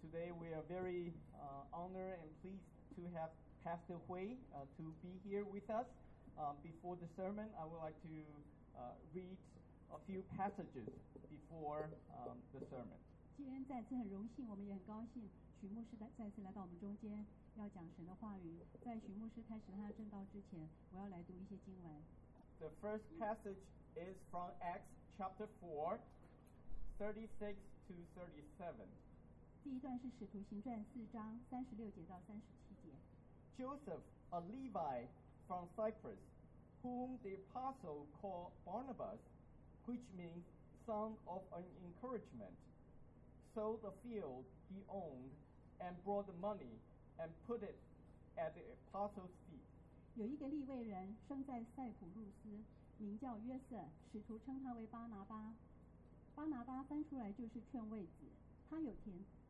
today we are very honored and pleased to have Pastor Hui to be here with us. Before the sermon, I would like to read a few passages before the sermon. 今天再次很荣幸，我们也很高兴，许牧师再次来到我们中间，要讲神的话语。在许牧师开始他的正道之前，我要来读一些经文。 The first passage is from Acts chapter 4, 36 to 37. 第一段是使徒行传4章36节到37节。 Joseph, a Levite from Cyprus, whom the apostle called Barnabas, which means son of an encouragement, sold the field he owned and brought the money and put it at the apostles' feet. 有一个利未人生在塞浦路斯，名叫约瑟，使徒称他为巴拿巴。巴拿巴翻出来就是劝慰子。他有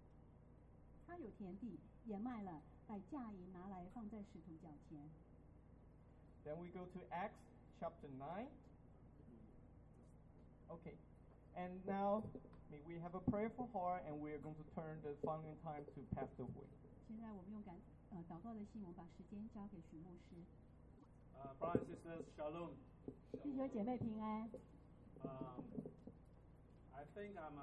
田地，也卖了，把价银拿来放在使徒脚前。 Then we go to Acts chapter 9. Okay. And now, may we have a prayerful heart, and we are going to turn the following time to Pastor Hui. 现在我们用祷告的心，我们把时间交给许牧师。 Brothers and sisters, shalom. 弟兄姐妹平安。 I think I'm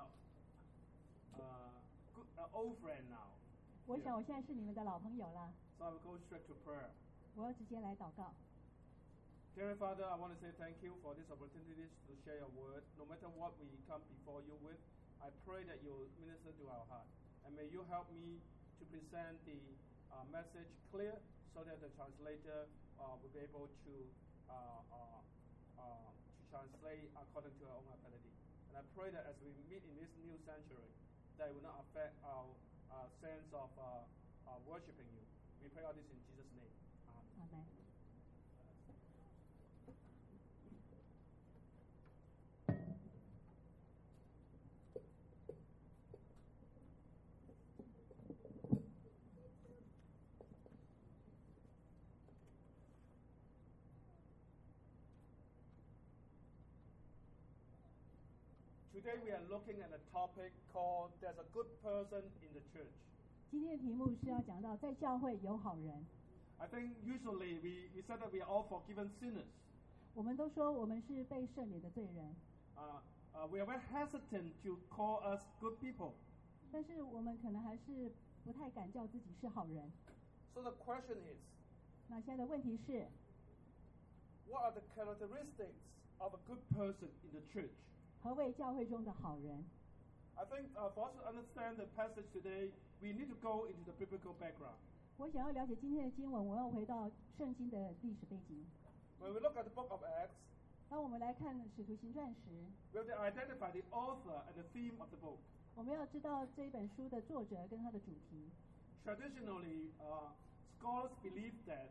an old friend now. 我想我现在是你们的老朋友了。 So I will go straight to prayer. 我要直接来祷告。 Dear Father, I want to say thank you for this opportunity to share your word. No matter what we come before you with, I pray that you will minister to our heart. And may you help me to present the message clear so that the translator will be able to translate according to our own ability. And I pray that as we meet in this new sanctuary, that it will not affect our sense of worshiping you. We pray all this in Jesus' name. Amen. Today we are looking at a topic called "There's a good person in the church." 今天的题目是要讲到在教会有好人。 I think usually we said that we are all forgiven sinners. 我们都说我们是被赦免的罪人。 We are very hesitant to call us good people. 但是我们可能还是不太敢叫自己是好人。 So the question is, 那现在的问题是 what are the characteristics of a good person in the church? 何谓教会中的好人？ I think for us to understand the passage today, we need to go into the biblical background. 我想要了解今天的经文，我要回到圣经的历史背景。 When we look at the book of Acts, 当我们来看使徒行传时， we have to identify the author and the theme of the book. 我们要知道这一本书的作者跟他的主题。 Traditionally, scholars believe that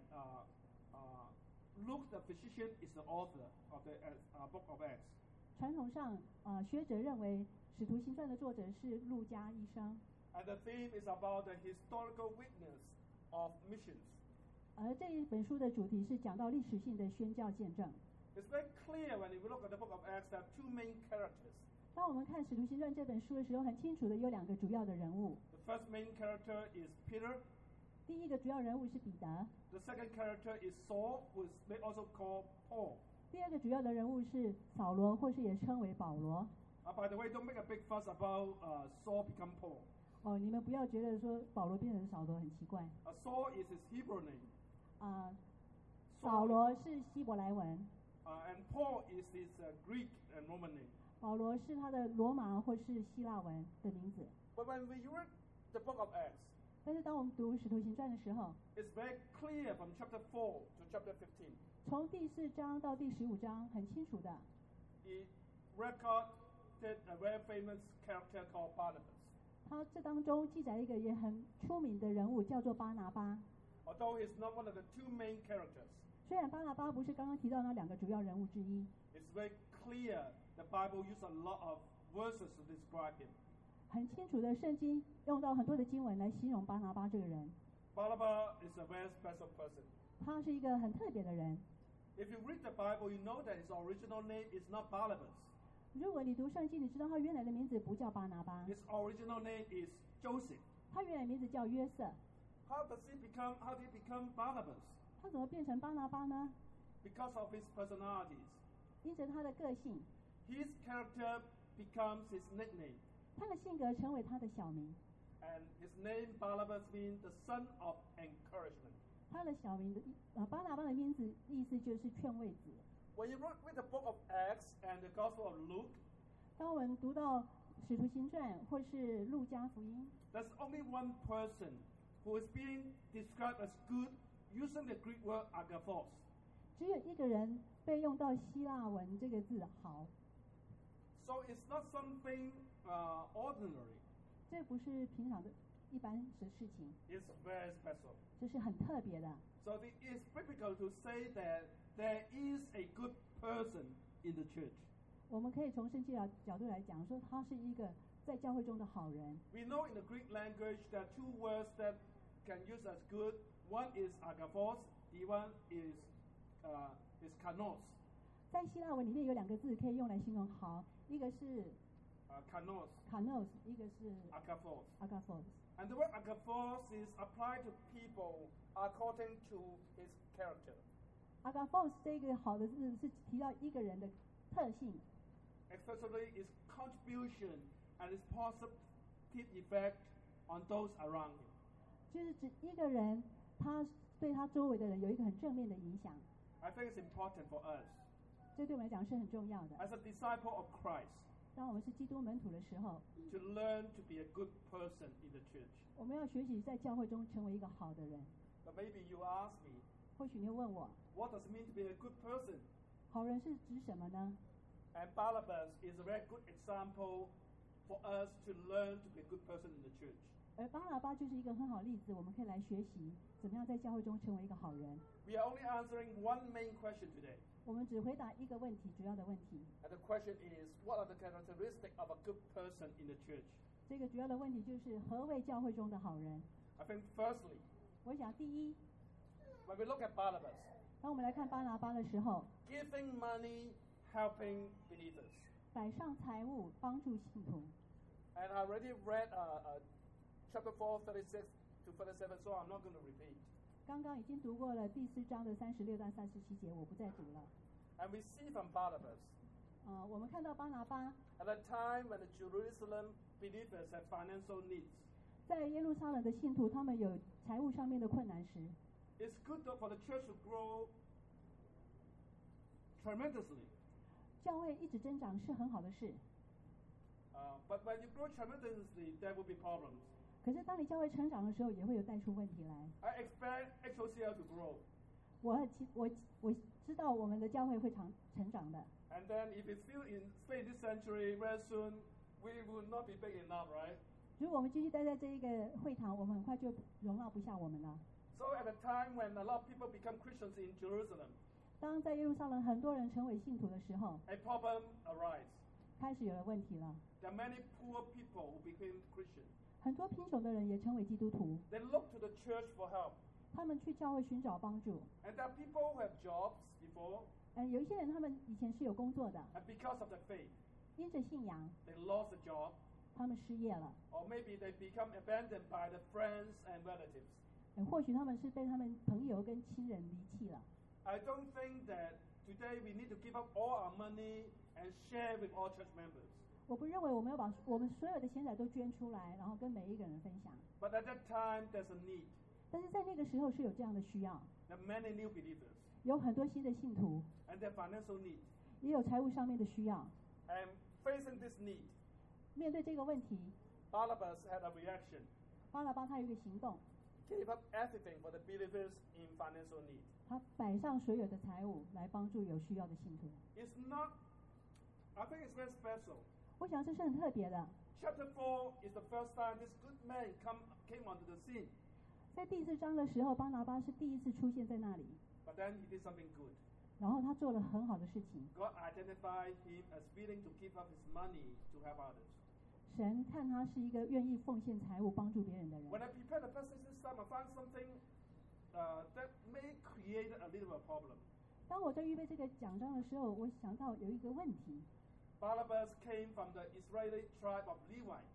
Luke the physician is the author of the book of Acts. 传统上，学者认为使徒行传的作者是路加医生。 And the theme is about the historical witness of missions. 而这一本书的主题是讲到历史性的宣教见证。 It's very clear when we look at the book of Acts that two main characters. 当我们看使徒行传这本书的时候，很清楚的有两个主要的人物。 The first main character is Peter. 第一个主要人物是彼得。 The second character is Saul, who is also called Paul. 第二个主要的人物是扫罗，或是也称为保罗。 By the way, don't make a big fuss about Saul become Paul. 哦，你们不要觉得说保罗变成扫罗很奇怪。 Saul is his Hebrew name. 扫罗是希伯来文。 And Paul is his Greek and Roman name. 保罗是他的罗马或是希腊文的名字。 But when we read the book of Acts, 但是当我们读使徒行传的时候， it's very clear from chapter 4 to chapter 15. 从第4章到第15章，很清楚的。 It recorded a very famous character called Barnabas. 他这当中记载一个也很出名的人物，叫做巴拿巴。 Although he's not one of the two main characters, 虽然巴拿巴不是刚刚提到那两个主要人物之一， it's very clear the Bible uses a lot of verses to describe him. 很清楚的，圣经用到很多的经文来形容巴拿巴这个人。 Barnabas is a very special person. 他是一个很特别的人。 If you read the Bible, you know that his original name is not Barnabas. 如果你读圣经，你知道他原来的名字不叫巴拿巴， His original name is Joseph. 他原来名字叫约瑟， How did he become Barnabas? 他怎么变成巴拿巴呢？ Because of his personalities. 因着他的个性， His character becomes his nickname. 他的性格成为他的小名。 And his name Barnabas means the son of encouragement. 他的小名的巴拿巴的名字意思就是劝慰子。 When you read the book of Acts and the Gospel of Luke, 当我们读到《使徒行传》或是《路加福音》， there's only one person who is being described as good using the Greek word agathos. 只有一个人被用到希腊文这个字好， So it's not something ordinary. 这不是平常的一般的事情， It's very special. 这是很特别的。 So it is biblical to say that there is a good person in the church. 我们可以从圣经的角度来讲，说他是一个在教会中的好人。 We know in the Greek language there are two words that can use as good. One is agathos, the one is kanos. 在希腊文里面有两个字可以用来形容好，一个是 Kanos, kanos，一个是 agathos. agathos。 And the word agathos is applied to people according to his character. agathos 这个好的字是提到一个人的特性， Especially its contribution and its positive effect on those around him. 就是指一个人他对他周围的人有一个很正面的影响。 I think it's important for us 这对我们来讲是很重要的。 as a disciple of Christ 当我们是基督门徒的时候， to learn to be a good person in the church. 我们要学习在教会中成为一个好的人。 But maybe you ask me, 或许你会问我， what does it mean to be a good person? 好人是指什么呢？ And Barnabas is a very good example for us to learn to be a good person in the church. 而巴拿巴就是一个很好的例子，我们可以来学习怎么样在教会中成为一个好人。 We are only answering one main question today. 我们只回答一个问题，主要的问题。 And the question is, what are the characteristics of a good person in the church? 这个主要的问题就是何谓教会中的好人？ I think firstly, 我想第一， when we look at Barnabas, 当我们来看巴拿巴的时候， giving money, helping believers. 摆上财物帮助信徒。 And I already read chapter 4, 36 to 37, so I'm not going to repeat. 刚刚已经读过了第4章的36到37节，我不再读了。 And we see from Barnabas, 我们看到巴拿巴 at a time when the Jerusalem believers had financial needs, 在耶路撒冷的信徒，他们有财务上面的困难时， it's good for the church to grow tremendously. 教会一直增长是很好的事。 But when you grow tremendously, there will be problems. 可是当你教会成长的时候，也会有带出问题来。 I expect HOCL to grow. 我知道我们的教会会成长的。 And then if it's still stay in this century, very soon we will not be big enough, right? 如果我们继续待在这一个会堂，我们很快就容纳不下我们了。 So at a time when a lot of people become Christians in Jerusalem, 当在耶路撒冷很多人成为信徒的时候， a problem arises. 开始有了问题了。 There are many poor people who became Christians. 很多贫穷的人也成为基督徒， They look to the church for help. 他们去教会寻找帮助。 And there are people who have jobs before, 有一些人他们以前是有工作的， and because of their faith, 因着信仰， they lost a job, 他们失业了。 or maybe they become abandoned by the friends and relatives. 或许他们是被他们朋友跟亲人离弃了。 I don't think that today we need to give up all our money and share with all church members. 我不认为我们要把我们所有的钱财都捐出来，然后跟每一个人分享。 But at that time, there's a need. 但是在那个时候是有这样的需要， There are many new believers, 有很多新的信徒， and there are financial needs. 也有财务上面的需要。 And facing this need, 面对这个问题， Barnabas had a reaction. 巴拿巴他有一个行动， Gave up everything for the believers in financial need. 他摆上所有的财物来帮助有需要的信徒。 It's not, I think it's very special. 我想这是很特别的。 Chapter 4 is the first time this good man came onto the scene. 在第4章的时候，巴拿巴是第一次出现在那里， But then he did something good. 然后他做了很好的事情。 God identified him as willing to give up his money to help others. 神看他是一个愿意奉献财物帮助别人的人。 When I prepared the passage this time, I found something that may create a little bit of problem. 当我在预备这个讲章的时候，我想到有一个问题。 Barnabas came from the Israeli tribe of Levi.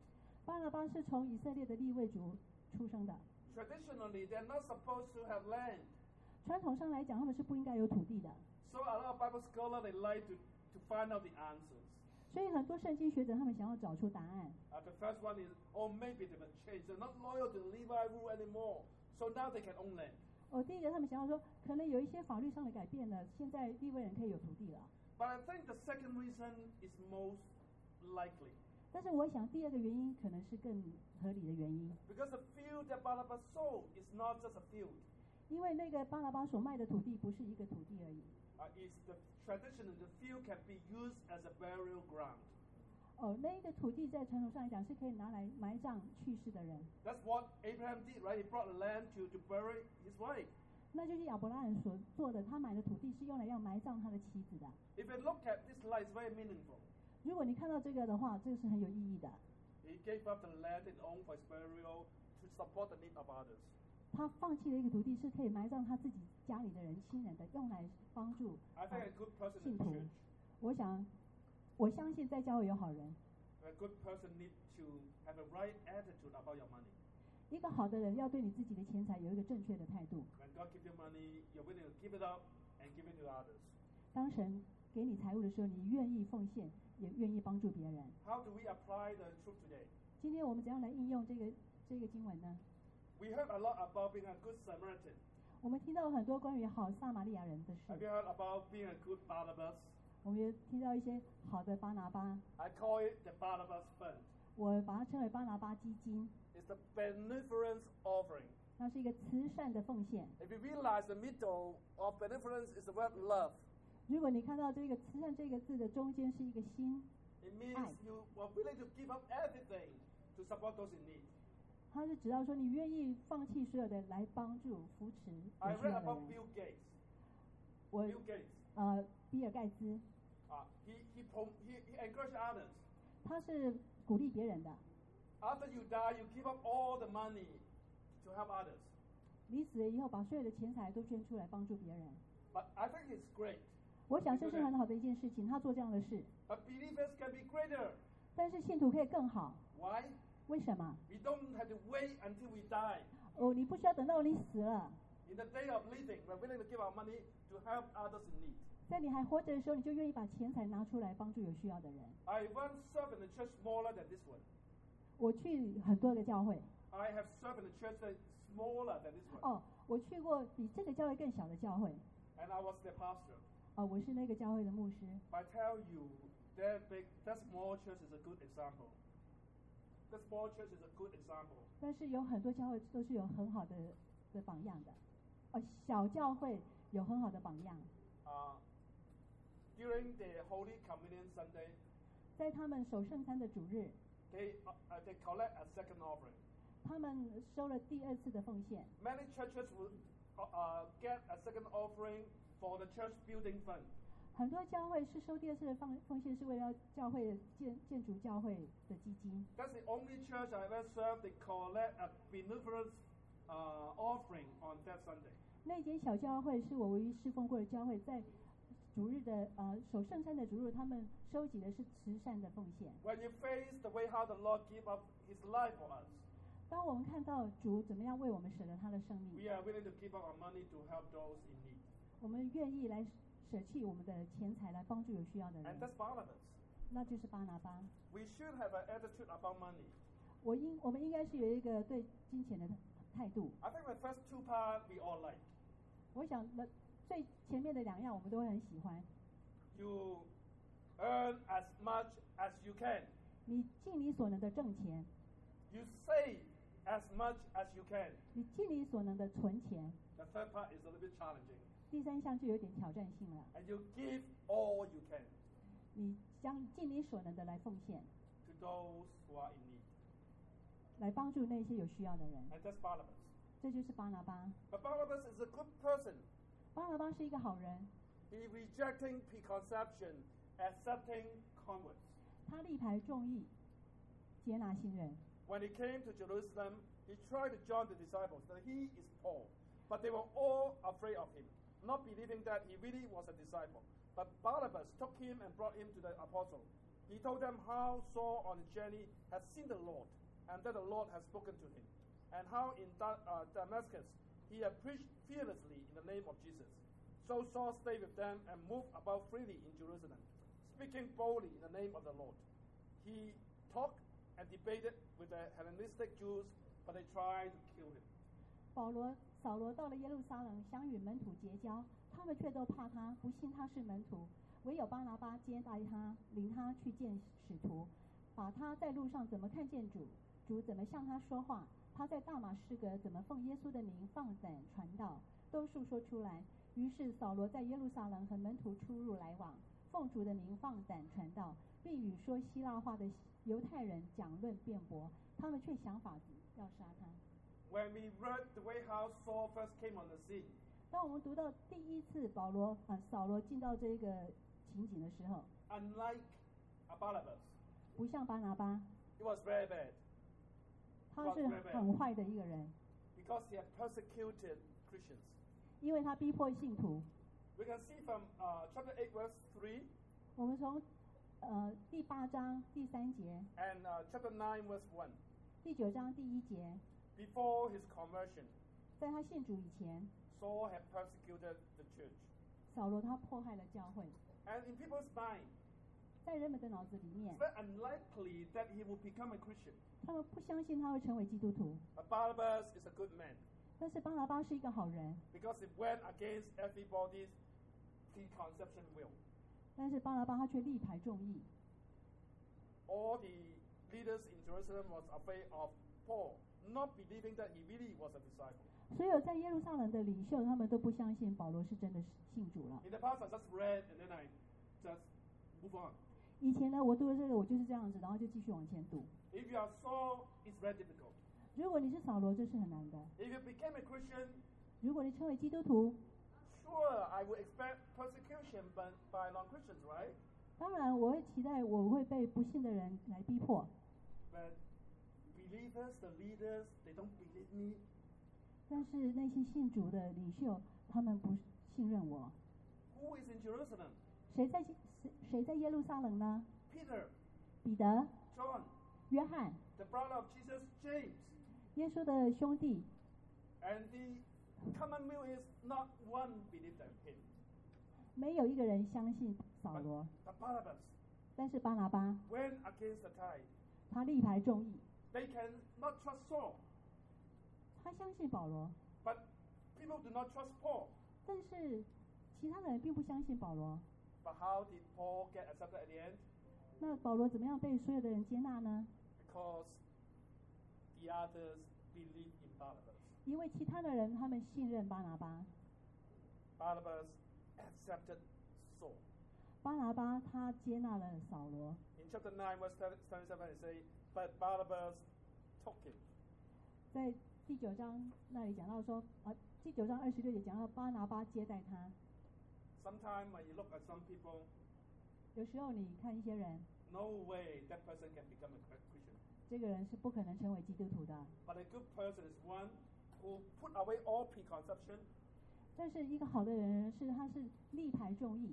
巴拿巴是从以色列的利未族出生的， Traditionally, they're not supposed to have land. 传统上来讲，他们是不应该有土地的。 So a lot of Bible scholars, they like to find out the answers. 所以很多圣经学者他们想要找出答案。 The first one is, oh, maybe they've changed. They're not loyal to the Levi rule anymore. So now they can own land. 第一个他们想要说，可能有一些法律上的改变了，现在利未人可以有土地了。 But I think the second reason is most likely. 但是我想第二个原因可能是更合理的原因， Because the field that Barnabas sold is not just a field. 因为那个巴拿巴所卖的土地不是一个土地而已。 It's the tradition that the field can be used as a burial ground. 那一个土地在传统上来讲是可以拿来埋葬去世的人。 That's what Abraham did, right? He brought the land to bury his wife. 那就是亚伯拉罕所做的，他买的土地是用来要埋葬他的妻子的。 If you look at this slide, it's very meaningful. 如果你看到这个的话，这个是很有意义的。 He gave up the land and owned for his burial to support the need of others. 他放弃了一个土地，是可以埋葬他自己家里的人、亲人的，用来帮助 I think a good person 信 in the 徒 church.。 我相信在教会有好人。 A good person needs to have a right attitude about your money. 一个好的人要对你自己的钱财有一个正确的态度。 When God gives you money, you're willing to give it up and give it to others. 当神给你财物的时候，你愿意奉献，也愿意帮助别人。 How do we apply the truth today? 今天我们怎样来应用这个经文呢？ We heard a lot about being a good Samaritan. 我们听到很多关于好撒玛利亚人的 Have 事， you heard about being a good Barnabas? 我们也听到一些好的巴拿巴， I call it the Barnabas Fund. 我把它称为巴拿巴基金， It's the benevolence offering. 那是一个慈善的奉献。 If you realize the middle of benevolence is the word love, 如果你看到这个慈善这个字的中间是一个心， it means Aye. you are willing to give up everything to support those in need. 它是指到说你愿意放弃所有的来帮助扶持 I 有需 read 要的 about 人。 Bill Gates. 我 Bill Gates. 比尔盖茨， He encouraged others. 他是鼓励别人的。 After you die, you give up all the money to help others. 你死了以后，把所有的钱财都捐出来帮助别人。 But I think it's great. 我想这是很好的一件事情，他做这样的事。 But believers can be greater. 但是信徒可以更好， Why? 为什么？ We don't have to wait until we die. 你不需要等到你死了， In the day of living, we're willing to give our money to help others in need. 在你还活着的时候，你就愿意把钱财拿出来帮助有需要的人。 I once served in a church smaller than this one. 我去很多个教会， I have served in a church that is smaller than this one. 我去过比这个教会更小的教会， And I was the pastor. 我是那个教会的牧师。 I tell you, that small church is a good example. That small church is a good example. 但是有很多教会都是有很好的榜样的，小教会有很好的榜样。 During the Holy Communion Sunday, 在他们守圣餐的主日， they collect a second offering. 他们收了第二次的奉献。 Many churches will get a second offering for the church building fund. 很多教会是收第二次的奉献，是为了教会建筑教会的基金。 That's the only church I ever served. They collect a benevolence offering on that Sunday. 那间小教会是我唯一侍奉过的教会，在主日的守圣餐的主日，他们收集的是慈善的奉献。 When you face the way how the Lord gave up His life for us, 当我们看到主怎么样为我们舍了他的生命， we are willing to give up our money to help those in need. 我们愿意来舍弃我们的钱财来帮助有需要的 And 人， that's Barnabas. 那就是巴拿巴。 We should have an attitude about money. 我们应该是有一个对金钱的态度。 I think the first two parts we all like. 我想最前面的两样我们都会很喜欢。 You earn as much as you can. 你尽你所能的挣钱， You save as much as you can. 你尽你所能的存钱。 The third part is a little bit challenging. 第三项就有点挑战性了， And you give all you can 你将尽你所能的来奉献， to those who are in need. 来帮助那些有需要的人。 And that's Barnabas. 这就是巴拿巴。 But Barnabas is a good person. 巴拿巴是一个好人， He rejecting preconception, accepting converts. 他力排众议，接纳新人。 When he came to Jerusalem, he tried to join the disciples that he is Paul. But they were all afraid of him, not believing that he really was a disciple. But Barnabas took him and brought him to the apostles. He told them how Saul on the journey had seen the Lord, and that the Lord has spoken to him, and how in Damascus he had preached fearlessly in the name of Jesus. So Saul stayed with them and moved about freely in Jerusalem, speaking boldly in the name of the Lord. He talked and debated with the Hellenistic Jews, but they tried to kill him. 扫罗到了耶路撒冷，想与门徒结交，他们却都怕他，不信他是门徒。唯有巴拿巴接待他，领他去见使徒，把他在路上怎么看见主，主怎么向他说话，他在大马士革怎么奉耶稣的名放胆传道，都述说出来。于是扫罗在耶路撒冷和门徒出入来往，奉主的名放胆传道，并与说希腊话的犹太人讲论辩驳，他们却想法子要杀他。 When we read the way how Saul first came on the scene, 当我们读到第一次扫罗进到这个情景的时候， unlike Barnabas, 不像巴拿巴， he was very bad 他是很坏的一个人， because he had persecuted Christians. 因为他逼迫信徒。 We can see from chapter 8, verse 3, 我们从第8章第3节， and chapter 9, verse 1. 第9章第1节， Before his conversion, 在他信主以前， Saul had persecuted the church. 扫罗他迫害了教会， And in people's mind, 在人们的脑子里面 it's，very unlikely that he would become a Christian. 他们不相信他会成为基督徒。 But Barnabas is a good man 但是巴拿巴是一个好人， because he went against everybody's preconception will. 但是巴拿巴他却力排众议。 All the leaders in Jerusalem was afraid of Paul, not believing that he really was a disciple. 所有在耶路撒冷的领袖，他们都不相信保罗是真的信主了。 In the past, I just read and then I just move on. 以前呢，我读了这个，我就是这样子，然后就继续往前读。 If you are Saul, it's very difficult. 如果你是扫罗，这是很难的。 If you became a Christian, 如果你成为基督徒， sure, I would expect persecution by non-Christians, right? 当然我会期待我会被不信的人来逼迫。 But believers, the leaders, they don't believe me. 但是那些信主的领袖，他们不信任我。 Who is in Jerusalem? 谁在耶路撒冷呢？ Peter, 彼得、 John, 约翰， the brother of Jesus, James. 耶稣的兄弟。 And the common view is not one believed in him. 没有一个人相信扫罗， But Barnabas 但是巴拿巴 went against the tide. 他力排众议， They can not trust Saul, 他相信保罗， but people do not trust Paul. 但是其他的人并不相信保罗。 But how did Paul get accepted at the end? 那保罗怎么样被所有的人接纳呢？ Because the others believed in Barnabas. 因为其他的人他们信任巴拿巴， Barnabas accepted Saul. 巴拿巴他接纳了扫罗。 In chapter 9, verse 27, it says, but Barnabas took him. 在第9章那里讲到说，第9章26节讲到巴拿巴接待他。 Sometimes when you look at some people, 有时候你看一些人， no way that person can become a Christian. 这个人是不可能成为基督徒的。 But a good person is one who put away all preconception 但是一个好的人他是力排众议，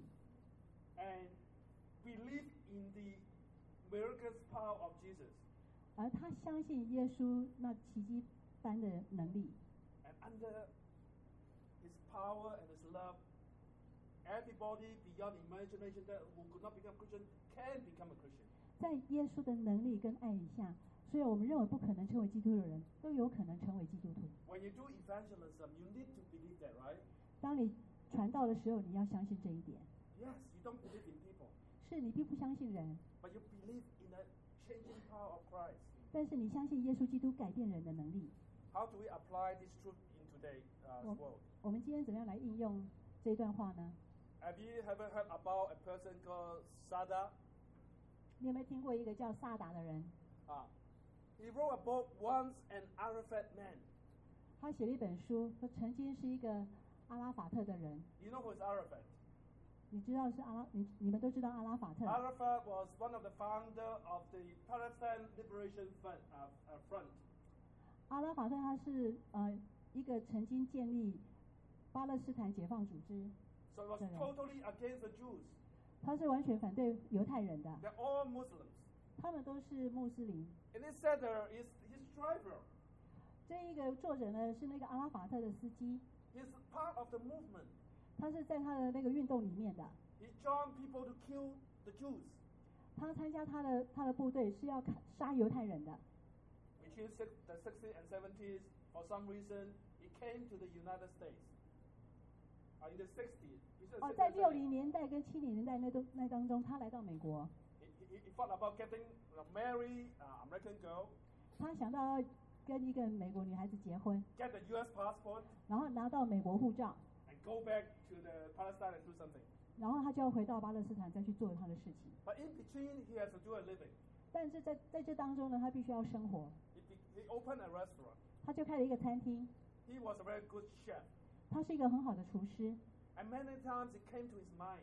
and believe in the miraculous power of Jesus. 而他相信耶稣那奇迹般的能力。 And under his power and his love, everybody beyond imagination that who could not become Christian can become a Christian. 在耶稣的能力跟爱以下，所以我们认为不可能成为基督徒的人，都有可能成为基督徒。 When you do evangelism, you need to believe that, right? 当你传道的时候，你要相信这一点。 Yes, you don't believe in people, 是你并不相信人， but you believe in the changing power of Christ. 但是你相信耶稣基督改变人的能力。 How do we apply this truth in today's world? 我们今天怎么样来应用这段话呢？ Have you ever heard about a person called Sada? 你有没有听过一个叫萨达的人？ He wrote a book, Once an Arafat Man. 他写了一本书，说曾经是一个阿拉法特的人。 You know who is Arafat? 你知道是你们都知道阿拉法特。 Arafat was one of the founder of the Palestine Liberation Front. 阿拉法特他是一个曾经建立巴勒斯坦解放组织 So it was 的人， totally against the Jews. 他是完全反对犹太人的， They're all Muslims. 他们都是穆斯林。 And he said he driver. 这一个作者呢是那个阿拉法特的司机， He's part of the movement. 他是在他的那个运动里面的， He joined people to kill the Jews. 他参加他的部队是要杀犹太人的。 Between the 60s and 70s, for some reason, he came to the United States. In the 60s. 哦，在60年代跟70年代那当中，他来到美国， He thought about getting marry American girl, 他想到要跟一个美国女孩子结婚， get the U.S. passport, 然后拿到美国护照， and go back to the Palestine and do something. 然后他就要回到巴勒斯坦再去做他的事情。 But in between, he has to do a living. 但是在这当中呢，他必须要生活， He opened a restaurant. 他就开了一个餐厅， He was a very good chef. 他是一个很好的厨师。 And many times it came to his mind.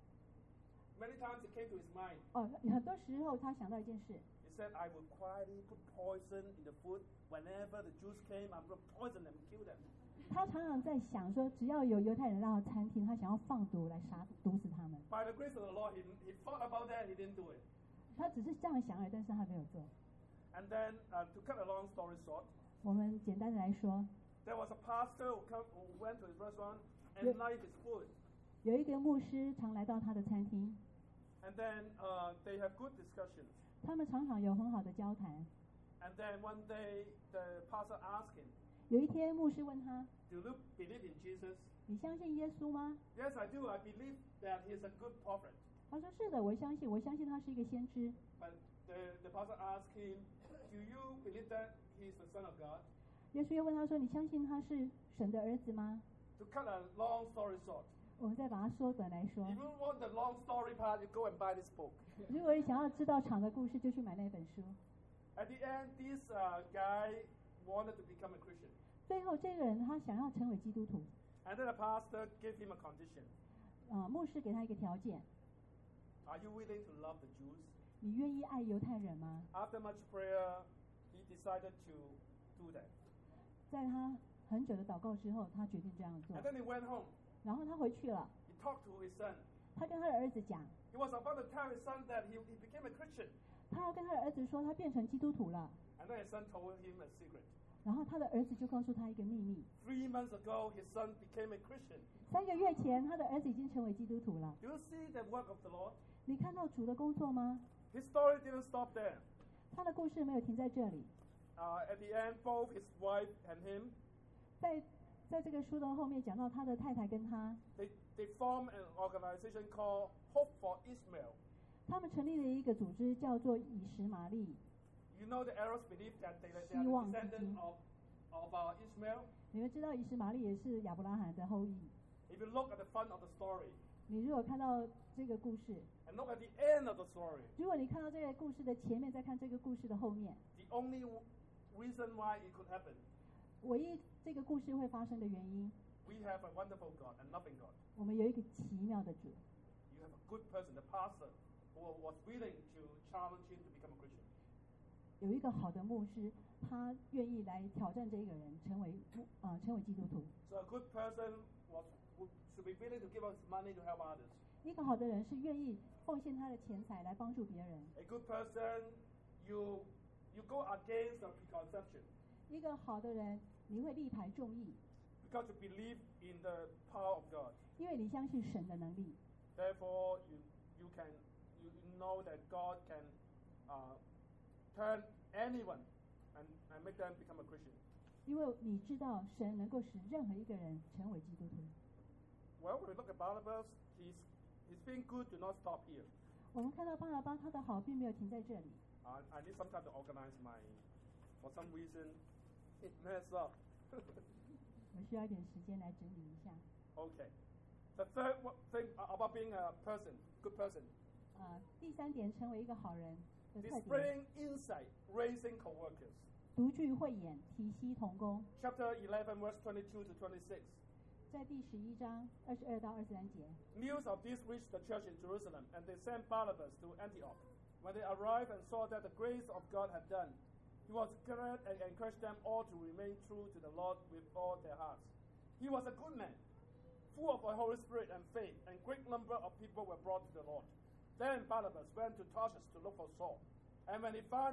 Many times it came to his mind. 哦，很多时候他想到一件事， He said, I will quietly put poison in the food. Whenever the Jews came, I'm going to poison them, kill them. 他常常在想说，只要有犹太人来到餐厅，他想要放毒来毒死他们。 By the grace of the Lord, he thought about that, he didn't do it. 他只是这样想而已，但是他没有做。 And then, to cut a long story short, 我们简单的来说， there was a pastor who went to his restaurant and liked his food. 有一个牧师常来到他的餐厅， And then they have good discussions. 他们常常有很好的交谈。 And then one day, the pastor asked him, 有一天，牧师问他 Do you believe in Jesus?：“ 你相信耶稣吗 Yes, I do. I believe that he's a good prophet.？” 他说：“是的，我相信他是一个先知。 But the pastor asked him, Do you believe that he's the Son of God?” 耶稣又问他说：“你相信他是神的儿子吗 To cut a long story short, ？” 我们再把它缩短来说 if，you want the long story part, you go and buy this book. 如果你想要知道长的故事，就去买那本书。 At the end, this guy wanted to become a Christian. 最后，这个人他想要成为基督徒， And then the pastor gave him a condition. 牧师给他一个条件： Are you willing to love the Jews? 你愿意爱犹太人吗？ After much prayer, he decided to do that. 在他很久的祷告之后，他决定这样做 And。then he went home. 然后他回去了， He talked to his son. 他跟他的儿子讲， He was about to tell his son that he became a Christian. 他要跟他的儿子说他变成基督徒了。 And then his son told him a secret. 然后他的儿子就告诉他一个秘密 3 months ago, his son became a Christian. ：3个月前，他的儿子已经成为基督徒了。 Do you see the work of the Lord? 你看到主的工作吗？ His story didn't stop there. 他的故事没有停在这里。 At the end, both his wife and him, 在这个书的后面讲到他的太太跟他， they formed an organization called Hope for Ishmael. 他们成立了一个组织，叫做以实玛利。 You know the Arabs believe that they are 希望 the 之 descendant 金。 of Ishmael. 你们知道以实玛利也是亚伯拉罕的后裔。 If you look at the front of the story 你如果看到这个故事， and look at the end of the story, 如果你看到这个故事的前面，再看这个故事的后面， the only reason why it could happen, 唯一这个故事会发生的原因， we have a wonderful God and loving God. 我们有一个奇妙的主， You have a good person, the pastor, who was willing to challenge him to become a Christian. 有一个好的牧师，他愿意来挑战这个人成为基督徒。 So a good person should be willing to give us money to help others. 一个好的人是愿意奉献他的钱财来帮助别人。 A good person, you go against the preconception 一个好的人，你会力排众议， because you believe in the power of God. 因为你相信神的能力。 Therefore, you know that God can turn anyone and make them become a Christian. 因为你知道神能够使任何一个人成为基督徒。 Well, when we look at Barnabas, he's being good to not stop here. 我们看到巴拿巴他的好并没有停在这里。 I need some time to organize for some reason, it messed up. 我需要一点时间来整理一下。 Okay. The third thing about being a good person, 第3点，成为一个好人的特点， displaying insight, raising co-workers. 独具慧眼，体悉同工。 Chapter 11, verse 22 to 26. 在第11章22到23节， News of this reached the church in Jerusalem, and they sent Barnabas to Antioch. When they arrived and saw that the grace of God had done, he was glad and encouraged them all to remain true to the Lord with all their hearts. He was a good man, full of the Holy Spirit and faith, and great number of people were brought to the Lord. Then Barnabas went to Tarsus to look for Saul, and when he found him,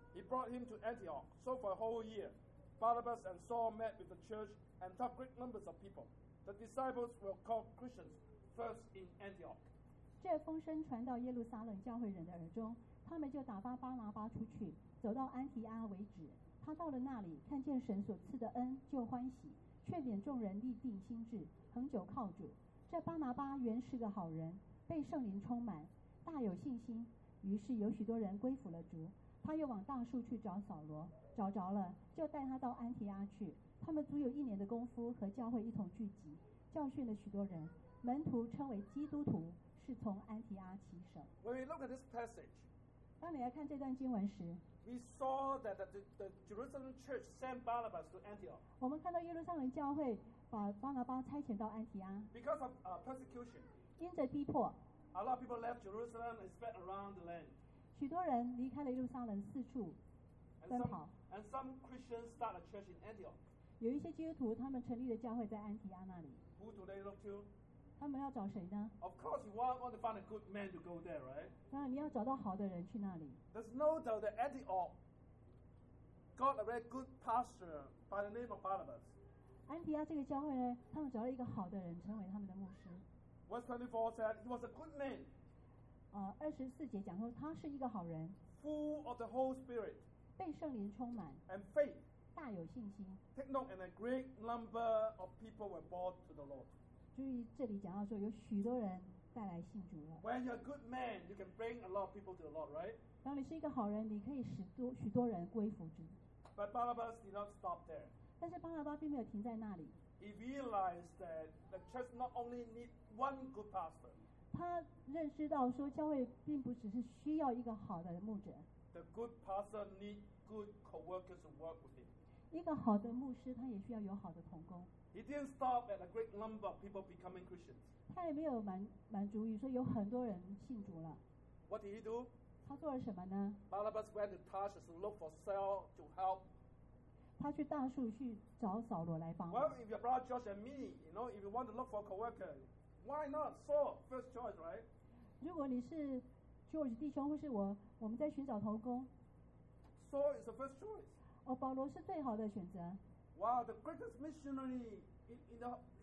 He brought him to Antioch. So for a whole year, Barnabas and Saul met with the church and taught great numbers of people. The disciples were called Christians first in Antioch. 这风声传到耶路撒冷教会人的耳中，他们就打发巴拿巴出去，走到安提阿为止。他到了那里，看见神所赐的恩，就欢喜，劝勉众人立定心志，恒久靠主。这巴拿巴原是个好人，被圣灵充满，大有信心。于是有许多人归服了主。他又往大树去找扫罗，找着了，就带他到安提阿去。他们足有1年的功夫，和教会一同聚集，教训了许多人。门徒称为基督徒，是从安提阿起手。 When we look at this passage, 当你来看这段经文时， we saw that the Jerusalem church sent Barnabas to Antioch 我们看到耶路撒冷教会把巴拿巴差遣到安提阿， because of persecution. 因着逼迫， A lot of people left Jerusalem and spread around the land. 许多人离开了耶路撒冷，四处 And 奔 some, 跑。 and some Christians start a church in Antioch. 有一些基督徒，他们成立了教会在安提阿那里。 Who do they look to? 他们要找谁呢？ Of course, you want to find a good man to go there, right? 当然，你要找到好的人去那里。 There's no doubt that Antioch got a very good pastor by the name of Barnabas. 安提阿这个教会呢，他们找了一个好的人成为他们的牧师。 Verse 24 said he was a good man, 24节讲说他是一个好人， full of the Holy Spirit 被圣灵充满， and faith. 大有信心。 Take note, and a great number of people were brought to the Lord. 注意这里讲到说，有许多人带来信主了。 When you're a good man, you can bring a lot of people to the Lord, right? 当你是一个好人，你可以使许多人归服主。 But Barnabas did not stop there. 但是巴拿巴并没有停在那里， He realized that the church not only need one good pastor, 他认识到说，教会并不只是需要一个好的牧者， the good pastor need good co-workers to work with him. 一个好的牧师，他也需要有好的同工。 He didn't stop at a great number of people becoming Christians. 他也没有满足于说有很多人信主了， What did he do? 他做了什么呢？ Barnabas went to Tarsus to look for Saul to help. 他去大树去找扫罗来帮 Well, 忙。 if your brother Josh and me, if you want to look for a co-worker, why not? Saul, first choice, right? 如果你是 George 弟兄或是我们在寻找同工， Saul is the first choice. 保罗是最好的选择。 Wow, the greatest missionary in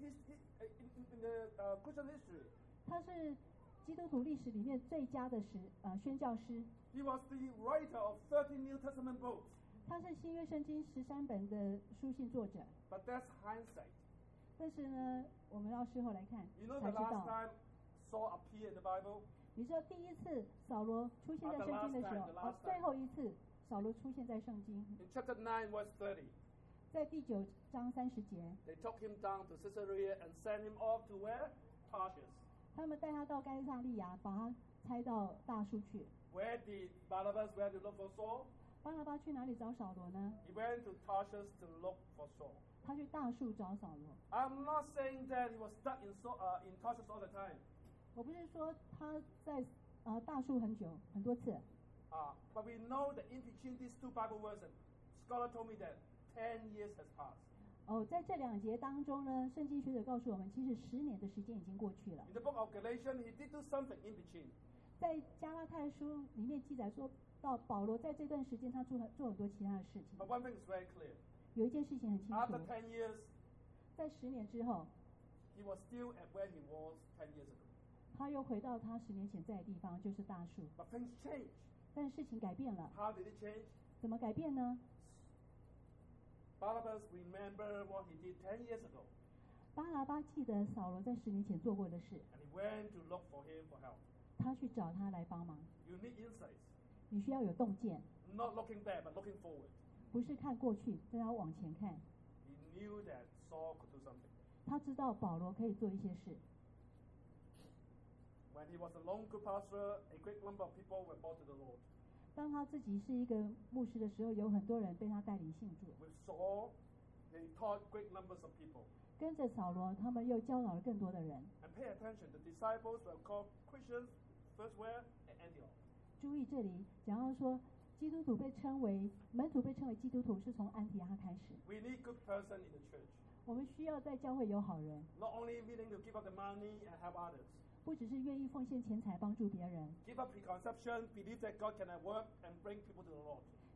the Christian history. 他是基督徒历史里面最佳的宣教师。 He was the writer of 30 New Testament books. 他是新约圣经13本的书信作者。 But that's hindsight. 但是呢，我们要事后来看 You know 才 the 知 last 道。 time Saul appeared in the Bible? 你知道第一次扫罗出现在圣经的时候 The last time,， 最后一次扫罗出现在圣经， In chapter 9, verse 30, 在第9章30节， they took him down to Caesarea and sent him off to where? Tarsus. 他们带他到该撒利亚，把他差到大树去。 Where did Barnabas went to look for Saul? 巴拿巴去哪里找扫罗呢？ He went to Tarsus to look for Saul. 他去大树找扫罗。 I'm not saying that he was stuck in Tarsus all the time. 我不是说他在大树很多次， But we know that in between these two Bible verses, scholar told me that 10 years has passed. 在这2节当中呢，圣经学者告诉我们，其实10年的时间已经过去了。 In the book of Galatians, he did do something in between. 在加拉太书里面记载说到，保罗在这段时间他做很多其他的事情。 But one thing is very clear. 有一件事情很清 After 楚， 10 years, 在10年之后， he was still at where he was 10 years ago. 他又回到他10年前在的地方，就是大树。 But things changed. 但是事情改变了， How did it change? 怎么改变呢？ Barnabas remembered what he did 10 years ago, 巴拿巴记得扫罗在10年前做过的事， and he went to look for him for help. 他去找他来帮忙。 You need insights. 你需要有洞见， Not looking back, but looking forward. 不是看过去，但要往前看。 He knew that Saul could do something. 他知道保罗可以做一些事。 When he was a lone good pastor, a great number of people were brought to the Lord. 当他自己是一个牧师的时候，有很多人被他带领信主。 With Saul, they taught great numbers of people. 跟着扫罗，他们又教导了更多的人。 And pay attention, the disciples were called Christians first where? At Antioch. 注意这里讲到说，基督徒被称为门徒被称为基督徒，是从安提阿开始。 We need good person in the church. 我们需要在教会有好人， Not only willing to give up the money and help others. 不只是愿意奉献钱财帮助别人， Give up preconception, believe that God can at work and bring people to the Lord.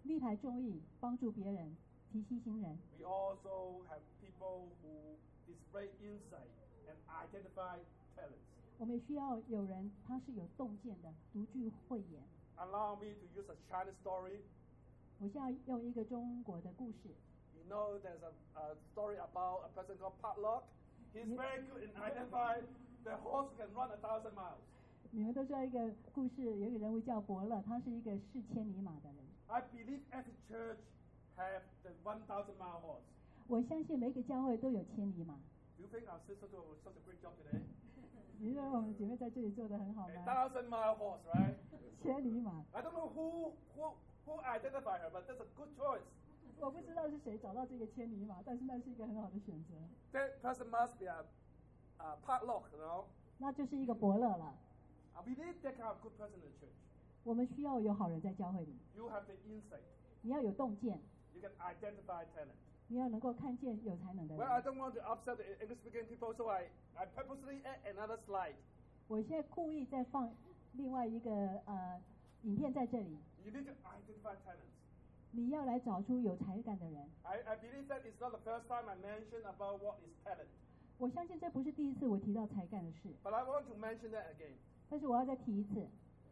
力排众议，帮助别人，提携新人。 We also have people who display insight and identify talents. 我们也需要有人，他是有洞见的，独具慧眼。 Allow me to use a Chinese story. 我现在用一个中国的故事。 You know, there's a story about a person called Padlock. He's very good in identifying the horse can run 1,000 miles. 你们都知道一个故事，有一个人物叫伯乐，他是一个试千里马的人。 I believe every church have the 1,000-mile horse. 我相信每个教会都有千里马。 Do you think our sister did such a great job today? 你认为我们姐妹在这里做得很好 A 吗？ 1,000-mile horse, right? 千里马， I don't know who identified her, but that's a good choice. 我不知道是谁找到这个千里马，但是那是一个很好的选择。 That person must be a Padlock, you know. 那就是一个伯乐了。 We need that kind of good person in the church. 我们需要有好人在教会里， You have the insight. 你要有洞见， You can identify talent. 你要能够看见有才能的 Well, I 人。 don't want to upset the English-speaking people, so I purposely add another slide. 我现在故意再放另外一个影片在这里， You need to identify talents. 你要来找出有才感的人。 I believe that it's not the first time I mentioned about what is talent. 我相信这不是第一次我提到才干的事， But I want to mention that again. 但是我要再提一次，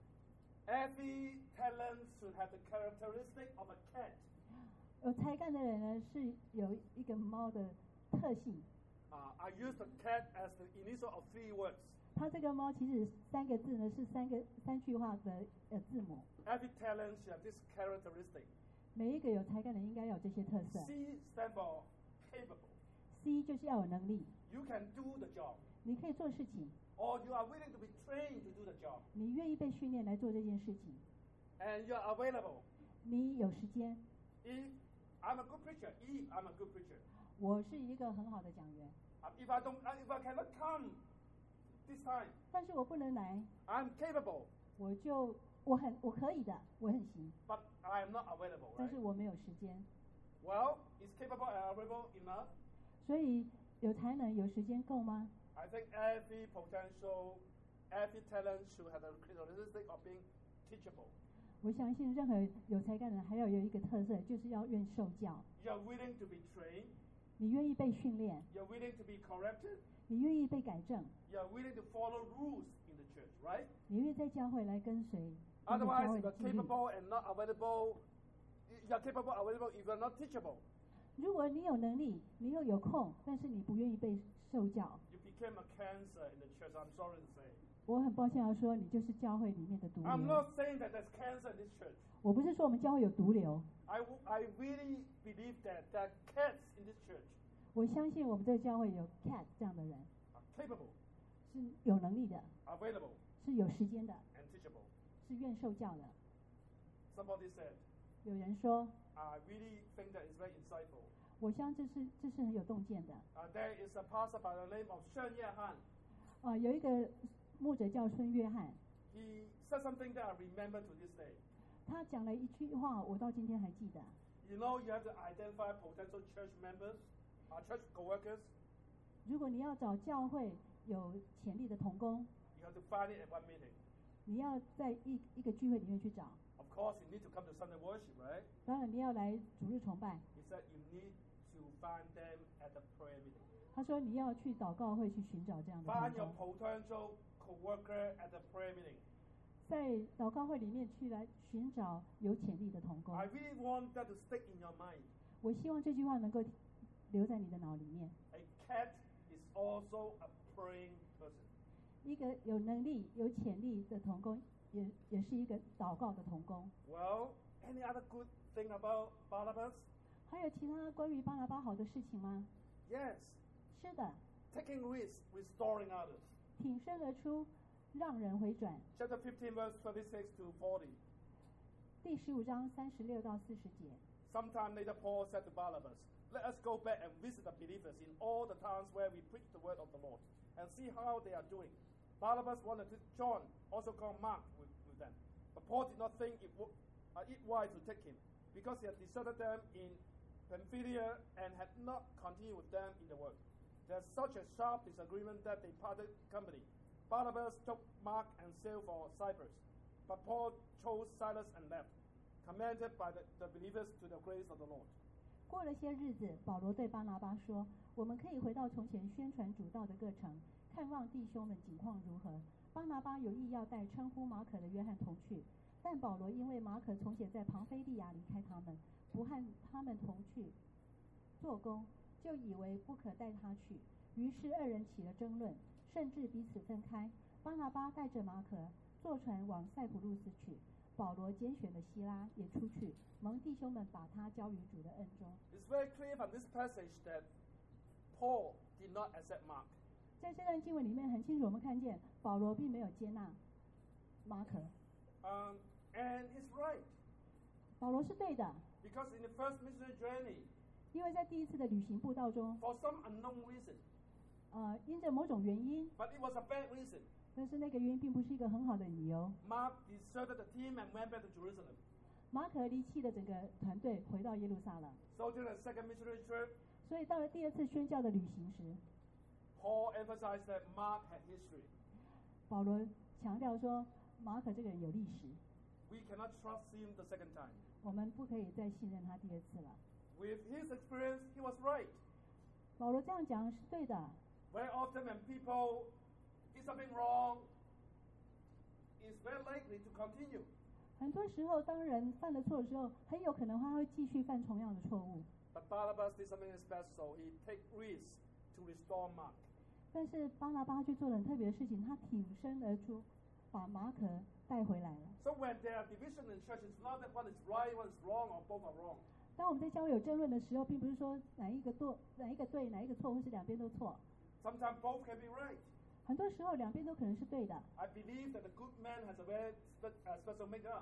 Every talent should have the characteristic of a cat. 有才干的人呢是有一个猫的特性。 I use the cat as the initial of 3 words. 它这个猫其实3个字呢是三句话的字母。 Every talent should have this characteristic. 每一个有才干的应该要有这些特色。 C stands for capable. C 就是要有能力， You can do the job. 你可以做事情， Or you are willing to be trained to do the job. 你愿意被训练来做这件事情， And you are available. 你有时间。 If I'm a good preacher, if I'm a good preacher. 我是一个很好的讲员， If I cannot come this time, 但是我不能来， I'm capable, 我可以的，我很行， but I am not available, 但 right? 是我没有时间。 Well, is capable and available enough? 所以有才能有时间够吗？ I think every potential, every talent should have the characteristic of being teachable. 我相信任何有才干的人还要有一个特色，就是要愿受教。 You are willing to be trained. 你愿意被训练， You are willing to be corrected. 你愿意被改正， You are willing to follow rules in the church, right? 你愿意在教会来跟随跟着教 Otherwise, 会 if 的 you're 纪律。 capable and not available, you are capable, available if you're not teachable. 如果你有能力，你又有空，但是你不愿意被受教， You became a cancer in the church. I'm sorry to say. 我很抱歉要说，你就是教会里面的毒 I'm 瘤。 not saying that there's cancer in this church. 我不是说我们教会有毒瘤， I really believe that there are cats in this church 我相信我们这个教会有 cat 这样的人， are capable, 是有能力的， available, 是有时间的， and teachable. 是愿受教的。 Somebody said, 有人说， I really think that is very insightful. 我相信这是很有洞见的。 There is a pastor by the name of Shen Yehan. 有一个牧者叫孙约翰， He said something that I remember to this day. 他讲了一句话，我到今天还记得。 You know, you have to identify potential church members, church co-workers. 如果你要找教会有潜力的同工， You have to find it at one meeting. 你要在一个聚会里面去找。 Of course, you need to come to Sunday worship, right? 当然，你要来主日崇拜。 He said you need to find them at the prayer meeting. 他说你要去祷告会去寻找这样的 Find 同 your 工， potential co-worker at the prayer meeting. 在祷告会里面去来寻找有潜力的同工。 I really want that to stick in your mind. 我希望这句话能够留在你的脑里面。 A cat is also a praying person. 一个有能力、有潜力的同工，也是一个祷告的同工。 Well, any other good thing about Barnabas? 还有其他关于巴拿巴好的事情吗？ Yes. 是的， Taking risks, restoring others. 挺身而出，让人回转。 Chapter 15, verse 26 to 40. 第15章36到40节。 Sometime later, Paul said to Barnabas, Let us go back and visit the believers in all the towns where we preach the word of the Lord, and see how they are doing. Barnabas wanted John, also called Mark, with them. But Paul did not think it wise to take him, because he had deserted them in Pamphylia and had not continued with them in the work. There's such a sharp disagreement that they parted company. Barnabas took Mark and sailed for Cyprus, but Paul chose Silas and left. commended by the believers to the grace of the Lord. 过了些日子，保罗对巴拿巴说：“我们可以回到从前宣传主道的各城，看望弟兄们景况如何。”巴拿巴有意要带称呼马可的约翰同去，但保罗因为马可从前在庞菲利亚离开他们，不和他们同去做工，就以为不可带他去。于是二人起了争论，甚至彼此分开。巴拿巴带着马可坐船往塞浦路斯去，保罗拣选了希拉也出去，蒙弟兄们把他交于主的恩中。 It's very clear from this passage that Paul did not accept Mark. 在这段经文里面很清楚，我们看见保罗并没有接纳马可。 And he's right, 保罗是对的， because in the first missionary journey, 因为在第一次的旅行布道中， for some unknown reason, 因着某种原因， but it was a bad reason, 但是那个原因并不是一个很好的理由。 Mark deserted the team and went back to Jerusalem. 马可离弃了整个团队，回到耶路撒冷。 So during the second missionary trip, 所以到了第二次宣教的旅行时， Paul emphasized that Mark had history. 保罗强调说，马可这个人有历史， We cannot trust him the second time. 我们不可以再信任他第二次了。 With his experience, he was right. 保罗这样讲是对的。 Very often when people did something wrong, it's very likely to continue. 很多时候，当人犯了错的时候，很有可能他会继续犯同样的错误。 But Barnabas did something special. He took risks to restore Mark. 但是巴拿巴去做了很特别的事情，他挺身而出，把马可带回来了。 So when there are division in church, it's not that one is right, one is wrong, or both are wrong. 当我们在教会有争论的时候，并不是说哪一个对、哪一个错，或是两边都错。 Sometimes both can be right. 很多时候两边都可能是对的。 I believe that the good man has a very special makeup.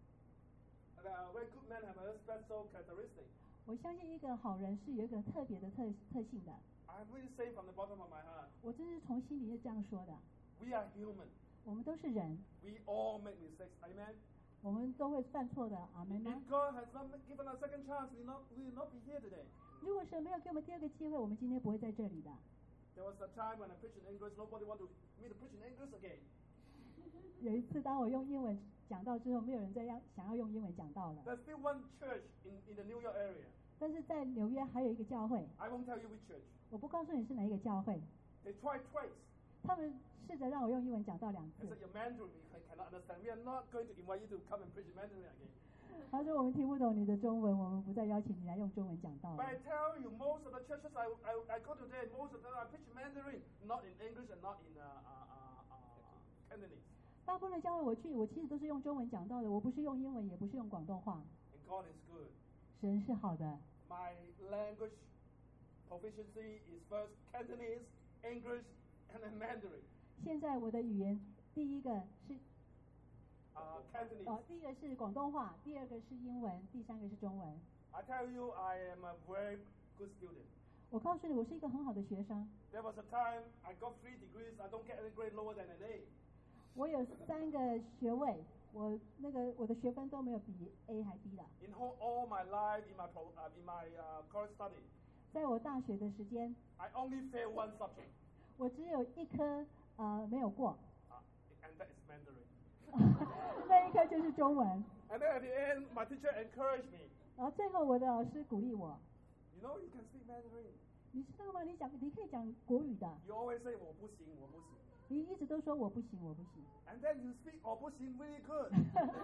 A very good man has a very special characteristic. 我相信一个好人是有一个特别的特性的。 I really say from the bottom of my heart, 我这是从心里面这样说的。 we are human. 我们都是人， We all make mistakes. Amen. 我们都会犯错的。阿门吗 If？God has not given us a second chance, we will not be here today. 如果神没有给我们第二个机会，我们今天不会在这里的。 There was a time when I preached in English, nobody wanted me to preach in English again. 有一次，当我用英文讲道之后，没有人再想要用英文讲道了。 There's still one church in the New York area. 但是在纽约还有一个教会， I won't tell you which church. 我不告诉你是哪一个教会。 They tried twice. 他们试着让我用英文讲道2 I 次 said, your Mandarin, we cannot understand. We are not going to invite you to come and preach in Mandarin again. 他说我们听不懂你的中文，我们不再邀请你来用中文讲道 But 了。 I tell you, most of the churches I go to today, most of them I preach Mandarin, not in English and not in Cantonese. 大部分的教会我去，我其实都是用中文讲道的，我不是用英文，也不是用广东话。 And God is good. 神是好的， My language proficiency is first Cantonese, English, and then Mandarin. 现在我的语言第一个是 Cantonese. 第一个是广东话，第二个是英文，第三个是中文。 I tell you, I am a very good student. 我告诉你，我是一个很好的学生。 There was a time I got 3 degrees. I don't get any grade lower than an A. 我有3个学位，我的学分都没有比 A 还低的。 In all my life, in my college study, 在我大学的时间， I only failed one subject, 我只有1科没有过， and that is Mandarin. 那1科就是中文。 And then at the end, my teacher encouraged me. 然后最后我的老师鼓励我， You know, you can speak Mandarin. 你知道吗？你可以讲国语的， You always say 我不行，我不行。 你一直都说我不行，我不行。 And then you speak 我不行 really good.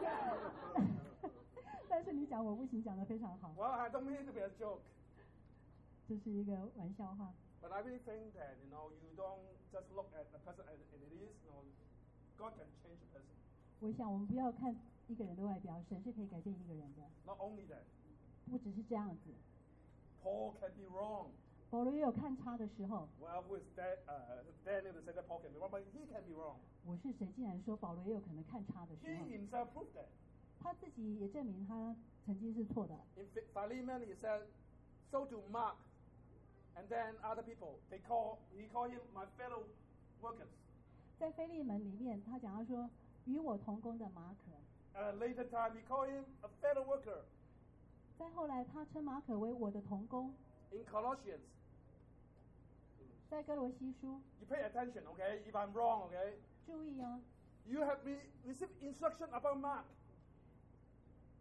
但是你讲我不行讲得非常好， Well, I don't mean it to be a joke. 这是一个玩笑话。 But I really think that, you don't just look at the person as it is. God can change a person. 我想我们不要看一个人的外表，神是可以改变一个人的， Not only that, 不只是这样子。 Paul can be wrong. 保罗也有看差的时候。 Well, who is Daniel to say that Paul can be wrong? But he can be wrong. 我是谁？竟然说保罗也有可能看差的时 He 候， himself proved that. 他自己也证明他曾经是错的。 In Philemon, he said, so to Mark, and then other people, he call him my fellow workers. 在腓利门里面，他讲到说，与我同工的马可。 At a later time, he called him a fellow worker. 再后来，他称马可为我的同工。 In Colossians, 在哥罗西书， you pay attention, okay? If I'm wrong, okay? 注意哦， You have received instruction about Mark.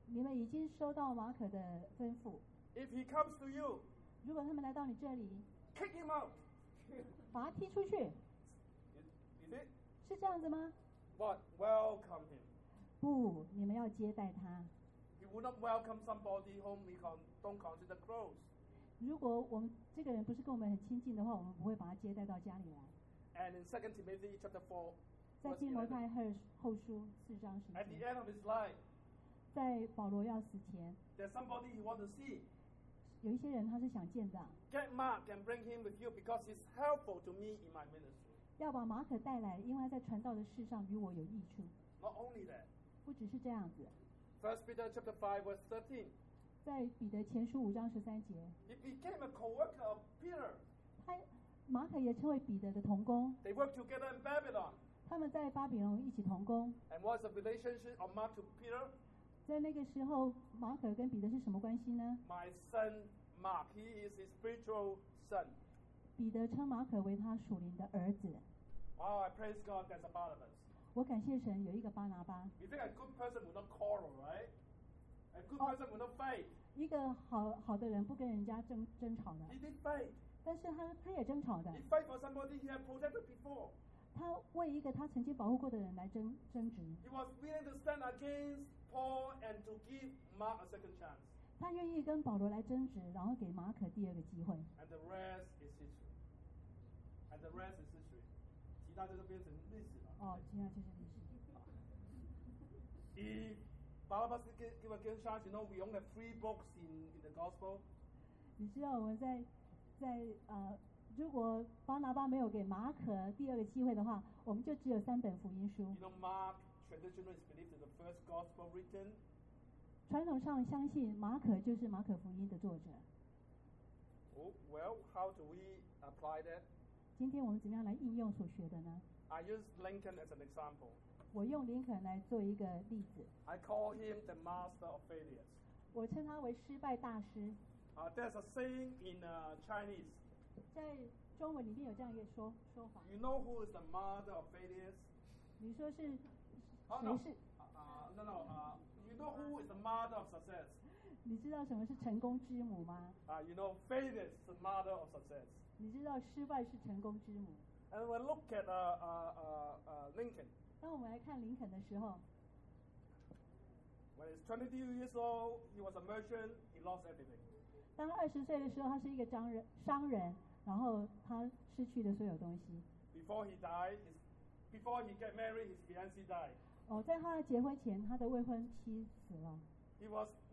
你们已经收到马可的吩咐， If he comes to you, 如果他们来到你这里， kick him out. 把他踢出去， Is it? 是这样子吗？ But welcome him. 不，你们要接待他。 You would not welcome somebody whom we don't consider close. 如果我们这个人不是跟我们很亲近的话，我们不会把他接待到家里来。 And in 2 Timothy chapter 4, 在 verse 提摩 11, 太后书4章10 at the 节， end of his life, 在保罗要死前， there's somebody he wants to see. 有一些人他是想见的， Get Mark and bring him with you because he's helpful to me in my ministry. 要把马可带来，因为他在传道的事上与我有益处。 Not only that, 不只是这样子， 1 Peter chapter 5, verse 13, 在彼得前书5章13节， he became a co-worker of Peter. 马可也称为彼得的同工， They worked together in Babylon. 他们在巴比伦一起同工。 And what's the relationship of Mark to Peter? 在那个时候，马可跟彼得是什么关系呢？ My son Mark, he is his spiritual son. 彼得称马可为他属灵的儿子。 Wow, I praise God there's a Barnabas. 我感谢神有一个巴拿巴， You think a good person will not quarrel, right? A good Oh. person will not fight. 一个好的人不跟人家争吵的， He did fight. 但是他也争吵的， He fight for somebody he had protected before. 他为一个他曾经保护过的人来争执， He was willing to stand against Paul and to give Mark a second chance. 他愿意跟保罗来争执，然后给马可第二个机会。 And the rest is history. And the rest is history. 其他就变成历史了。 哦，现在就是历史。 If Barnabas give a good chance, you know, we only have 3 books in the gospel. 你知道我们如果巴拿巴没有给马可第二个机会的话，我们就只有3本福音书 You。know, Mark traditionally is believed to be the first gospel written. 传统上相信马可就是马可福音的作者。 Oh, well, how do we apply that? 今天我们怎么样来应用所学的呢？ I use Lincoln as an example. 我用林肯来做一个例子， I call him the master of failures. 我称他为失败大师。 There's a saying in Chinese. 在中文里面有这样一个说法， You know who is the mother of failures? 你说是 Oh, 谁 no. 是？ No. You know who is the mother of success? 你知道什么是成功之母吗？ You know, failure is the mother of success. 你知道失败是成功之母。 And when we look at Lincoln, 当我们来看林肯的时候， when he's 22 years old, he was a merchant, he lost everything. 当他20岁的时候，他是一个商人，然后他失去了所有东西。 Before he died, before he get married, his fiancée died. 哦，在他结婚前，他的未婚妻死了。 He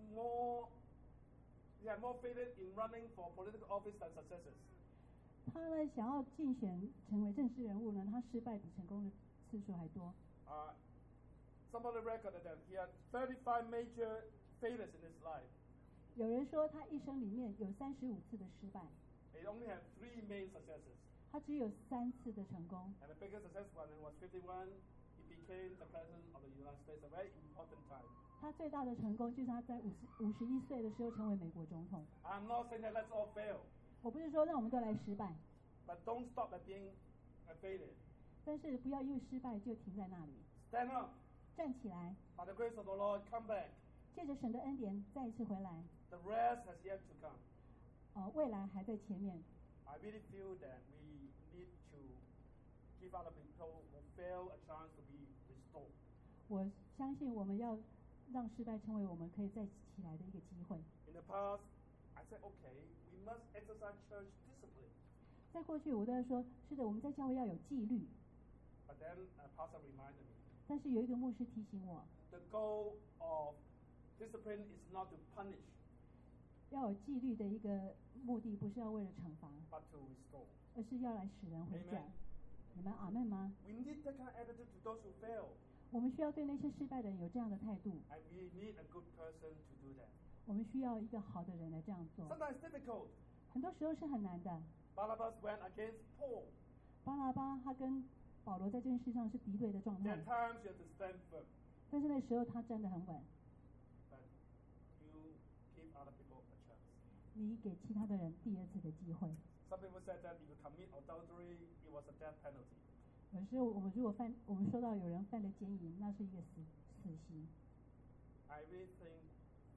had more failure in running for political office than successes. 他呢，想要竞选成为政治人物呢，他失败比成功的次数还多。 Somebody recorded that he had 35 major failures in his life. 有人说他一生里面有35次的失败， He only had 3 main successes. 他只有3次的成功。 And the biggest success when he was 51, he became the president of the United States, a very important time. 他最大的成功就是他在51岁的时候成为美国总统。 I'm not saying that let's all fail, 我不是说让我们都来失败， but don't stop at being a failure. 但是不要因为失败就停在那里， Stand up. 站起来， By the grace of the Lord, come back. 借着神的恩典再一次回来。 The rest has yet to come. 未来还在前面。 I really feel that we need to give other people who fail a chance to be restored. 我相信我们要让失败成为我们可以再起来的一个机会。 In the past, I said, okay, we must exercise church discipline. 在过去我都在说，是的，我们在教会要有纪律。 But then a pastor reminded me, 但是有一个牧师提醒我， the goal of discipline is not to punish, 要有纪律的一个目的，不是要为了惩罚， but to restore. 而是要来使人回转 Amen.。 你们阿门吗？ We need that kind of attitude to those who fail. 我们需要对那些失败的人有这样的态度。 And we need a good person to do that. 我们需要一个好的人来这样做。 Sometimes it's difficult. 很多时候是很难的。 Barnabas went against Paul. 巴拿巴他跟保罗在这件事上是敌对的状 There 态 are，times you have to stand firm, 但是那时候他站得很稳。 but you give other people a chance. 你给其他的人第二次的机会。 Some people said that if you commit adultery, it was a death penalty. 有时候我们如果我们说到有人犯了奸淫，那是一个死刑。 I really think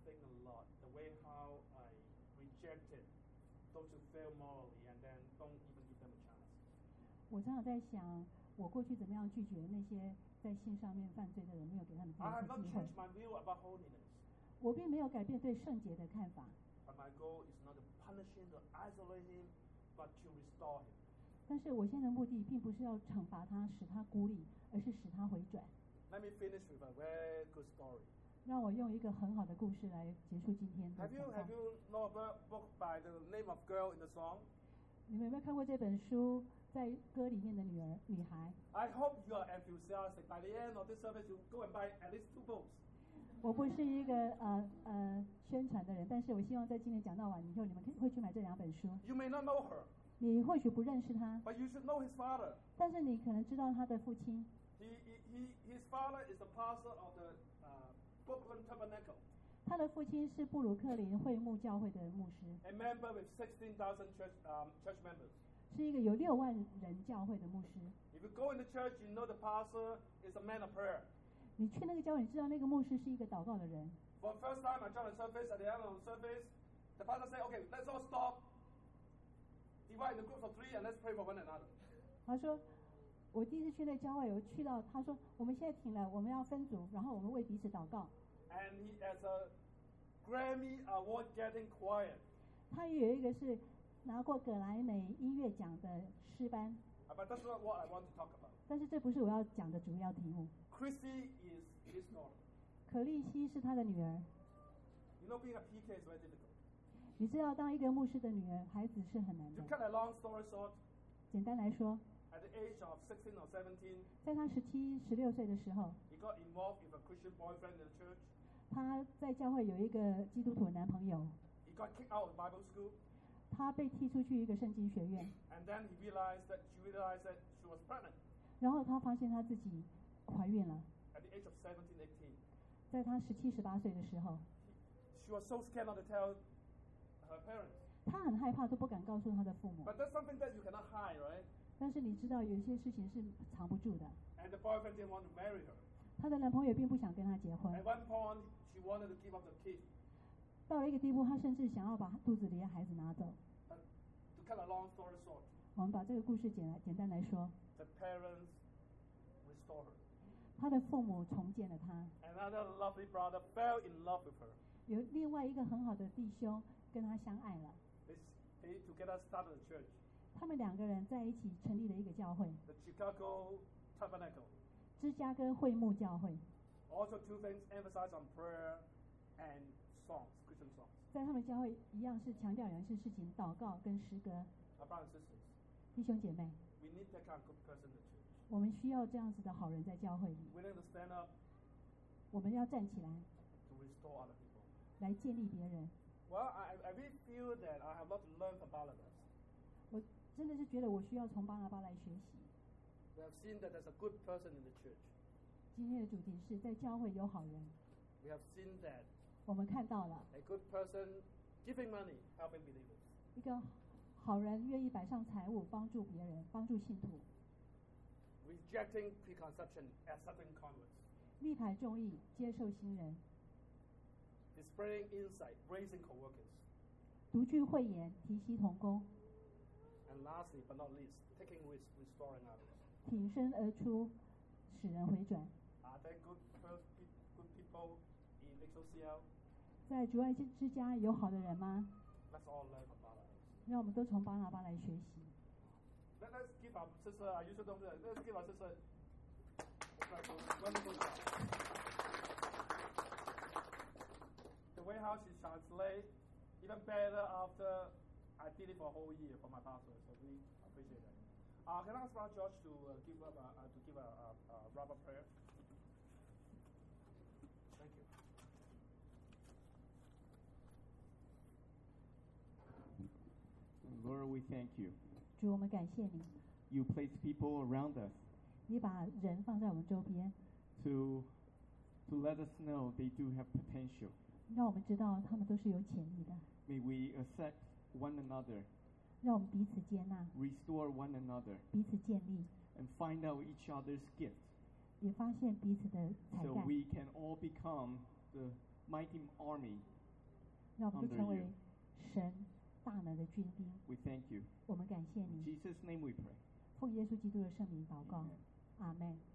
think a lot the way how I rejected those who fail morally and then don't even give them a chance. 我常常在想，我过去怎么样拒绝那些在性上面犯罪的人，没有给他们第 I 二 have 次 not 机会。 changed my view about holiness, 我并没有改变对圣洁的看法， but my goal is not to punish him, to isolate him, but to restore him. 但是我现在的目的并不是要惩罚他，使他孤立，而是使他回转。 Let me finish with a very good story. 让我用一个很好的故事来结束今天的 Have 讲 you 道。 know a book by the name of Girl in the Song? 你们有没有看过这本书？在歌里面的女孩。 I hope you are enthusiastic. By the end of this service, you go and buy at least 2 books. 我不是一个宣传的人，但是我希望在今天讲到完以后，你们会去买这2本书。 You may not know her, 你或许不认识他， but you should know his father. 但是你可能知道他的父亲。 His father is the pastor of the Brooklyn Tabernacle, 他的父亲是布鲁克林会幕教会的牧师， a member with 16,000 church members. 是一个有6万人教会的牧师。 If you go in the church, you know the pastor is a man of prayer. 你去那个教会，你知道那个牧师是一个祷告的人。 For the first time I joined the service, at the end of the service, the pastor said, okay, let's all stop, divide in the groups of 3 and let's pray for one another. 他说，我第一次去那教会，我去到，他说我们现在停了，我们要分组，然后我们为彼此祷告。 And he has a Grammy Award-getting choir. 他也有一个是拿过葛莱美音乐奖的诗班， But that's not what I want to talk about. 但是这不是我要讲的主要题目。 Chrissy is his daughter. 可丽西是他的女儿。 You know, being a PK is very difficult. 你知道，当一个牧师的女儿，孩子是很难 To 的。 cut a long story short, 简单来说， at the age of 16 or 17, 在他17、16岁的时候， he got involved with a Christian boyfriend in the church. 他在教会有一个基督徒男朋友， He got kicked out of Bible school, 他被踢出去一个圣经学院， and then she realized that she was pregnant 然后他发现他自己怀孕了。 at the age of 17, 18. 在他17、18岁的时候， She was so scared not to tell her parents. 他很害怕，都不敢告诉他的父母。 But that's something that you cannot hide, right? 但是你知道，有一些事情是藏不住的。 And the boyfriend didn't want to marry her. 她的男朋友并不想跟她结婚 At，one point, she wanted to give up the kid. 到了一个地步，她甚至想要把肚子里的孩子拿走。 But to cut a long story short, 我们把这个故事简单来说， the parents restored her. 她的父母重建了她。 Another lovely brother fell in love with her. 有另外一个很好的弟兄跟她相爱了， They together started a church, 他们2个人在一起成立了一个教会 the Chicago Tabernacle. ——芝加哥会幕教会。 Also, 2 things emphasize on prayer and songs, Christian songs. 在他们教会一样是强调2件事情：祷告跟诗歌。 Our brothers and sisters, 弟兄姐妹， we need that kind of good person in the church. 我们需要这样子的好人在教会里， Willing to stand up 我们要站起来， to restore other people. 来建立别人。 Well, I really feel that I have a lot to learn from Barnabas. 我真的是觉得我需要从巴拿巴来学习。 We have seen that there's a good person in the church. 今天的主题是在教会有好人， We have seen that 我们看到了 a good person giving money, helping believers. 一个好人愿意摆上财物帮助别人，帮助信徒， Rejecting preconception, accepting converts. 力排众议，接受新人， Displaying insight, raising co-workers. 独具慧眼，提携同工， And lastly, but not least, taking risks, restoring others. 挺身而出，使人回转。 Are there good people in XOCL? 在主爱之家有好的人吗？ Let's all learn from Barnabas. 让我们都从巴拿巴来学习。 Let's give our sister, I usually don't do that. Let's give our sister a wonderful job. The way how she translates, even better after I did it for a whole year for my pastor, so we appreciate that. Can I ask Brother George to give a wrap-up prayer? Thank you. Lord, we thank you. 主，我们感谢你， You place people around us 你把人放在我们周边， to let us know they do have potential. 让我们知道他们都是有潜力的， May we accept one another, 让我们彼此接纳， restore one another, 彼此建立， and find out each other's gift, 也发现彼此的才 so 干， we can all become the mighty army 让我们 under 都成为 you. 神大能的军兵。 We thank you. 我们感谢 In 你， Jesus' name we pray. 奉耶稣基督的圣名祷告 Amen. 阿门。